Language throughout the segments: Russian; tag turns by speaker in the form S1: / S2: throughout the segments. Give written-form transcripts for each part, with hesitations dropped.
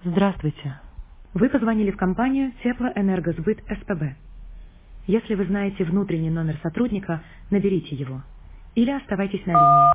S1: Здравствуйте. Вы позвонили в компанию Теплоэнергосбыт СПБ. Если вы знаете внутренний номер сотрудника, наберите его. Или оставайтесь на линии.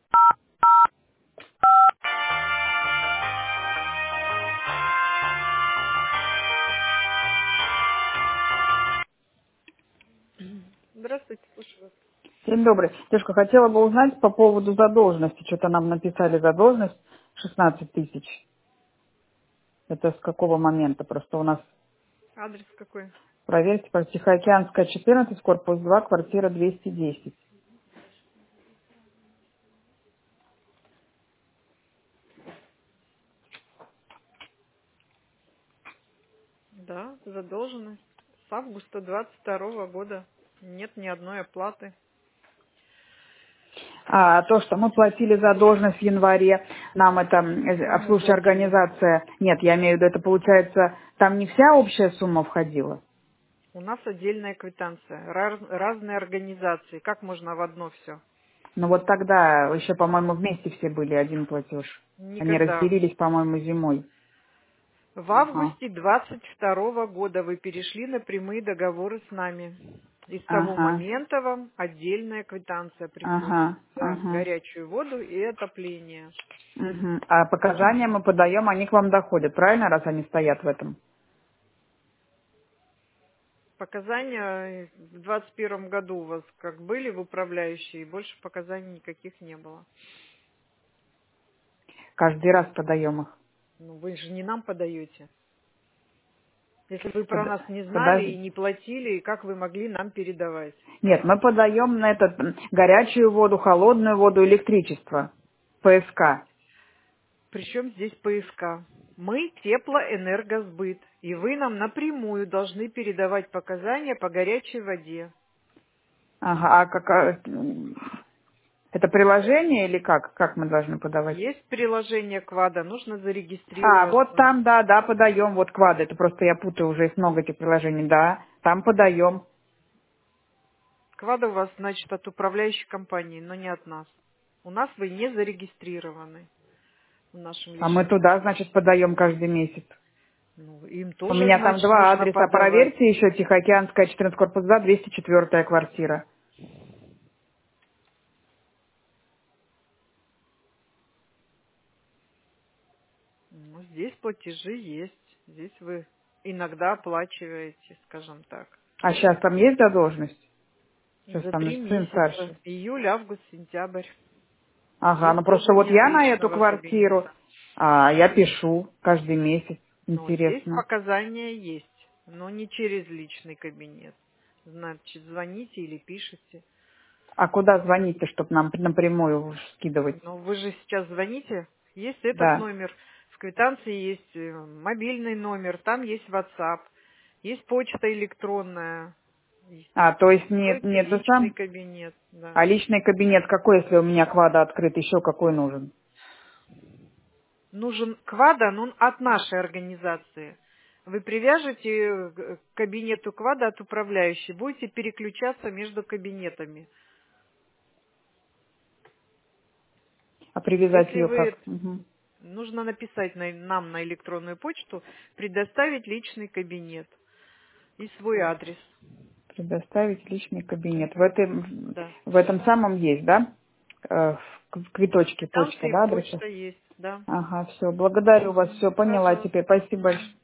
S1: Здравствуйте, слушаю вас.
S2: День добрый. Девушка, хотела бы узнать по поводу задолженности. Что-то нам написали задолженность 16 тысяч. Это с какого момента? Просто у нас,
S1: Адрес какой?
S2: проверьте, Тихоокеанская, 14, корпус 2, квартира 210.
S1: Да, задолженность. С августа 22 года нет ни одной оплаты.
S2: А то, что мы платили задолженность в январе, нам это
S1: Кому мы
S2: обслуживающая
S1: платили?
S2: организация, нет, я имею в виду, это получается, там не вся общая сумма входила.
S1: У нас отдельная квитанция. Разные организации. Как можно в одно все?
S2: Но вот тогда еще, по-моему, вместе все были, один платеж. Они
S1: Никогда.
S2: разделились, по-моему, зимой.
S1: В
S2: Ага,
S1: августе 22 года вы перешли на прямые договоры с нами. И с того
S2: ага,
S1: момента вам отдельная квитанция приходит
S2: ага,
S1: за
S2: ага.
S1: горячую воду и отопление.
S2: Мгм. А показания мы подаем, они к вам доходят, правильно, раз они стоят в этом?
S1: Показания в 21 году у вас как были в управляющей, больше показаний никаких не было.
S2: Каждый раз подаем их.
S1: Ну вы же не нам подаете. Если вы про
S2: Под-
S1: нас не знали и
S2: Подожди.
S1: не платили, как вы могли нам передавать?
S2: Нет, мы подаем на этот горячую воду, холодную воду, электричество. ПСК.
S1: Причем здесь поиска. Мы теплоэнергосбыт, и вы нам напрямую должны передавать показания по горячей воде.
S2: Ага, а это приложение или как? Как мы должны подавать?
S1: Есть приложение КВАДа, нужно
S2: А, вот
S1: зарегистрироваться.
S2: там, да, да, подаем, вот квад. Это просто я путаю, уже их много этих приложений, да. Там подаем.
S1: КВАДа у вас, значит, от управляющей компании, но не от нас. У нас вы не зарегистрированы в нашем
S2: А мы
S1: личном
S2: туда,
S1: кабинете.
S2: значит, подаем каждый месяц.
S1: Ну, им
S2: У
S1: тоже,
S2: меня там
S1: значит,
S2: два
S1: нужно
S2: адреса.
S1: подавать.
S2: Проверьте еще Тихоокеанская, 14, корпус 2, 204 квартира.
S1: Ну, здесь платежи есть. Здесь вы иногда оплачиваете, скажем так.
S2: А сейчас там есть задолженность? Сейчас
S1: За
S2: там
S1: 3
S2: сын
S1: месяца.
S2: старший.
S1: Июль, август, сентябрь.
S2: Ага, ну
S1: Есть
S2: просто вот
S1: требования
S2: я
S1: с
S2: на эту
S1: личного
S2: квартиру,
S1: кабинета.
S2: я пишу каждый месяц.
S1: Но здесь
S2: Интересно.
S1: показания есть, но не через личный кабинет. Значит, звоните или пишите.
S2: А куда звонить-то, чтобы нам напрямую скидывать?
S1: Но вы же сейчас звоните. Есть этот
S2: Да.
S1: номер. В квитанции есть мобильный номер, там есть WhatsApp, есть почта электронная,
S2: А, то есть нет,
S1: свой
S2: нет, ты
S1: личный
S2: сам?
S1: кабинет. Да.
S2: А личный кабинет какой, если у меня квада открыт, еще какой нужен?
S1: Нужен КВАДа, но он от нашей организации. Вы привяжете к кабинету КВАДа от управляющей, будете переключаться между кабинетами.
S2: А привязать
S1: Если
S2: ее
S1: вы,
S2: как? Мгм.
S1: нужно написать нам на электронную почту, предоставить личный кабинет и свой адрес.
S2: Предоставить личный кабинет.
S1: Да.
S2: В этом самом есть, да? В квиточке почта,
S1: Станции
S2: да, адреса?
S1: почта есть, да.
S2: Ага, все. Благодарю вас.
S1: Мгм.
S2: Все, поняла
S1: Пожалуйста.
S2: теперь. Спасибо
S1: Мгм.
S2: большое.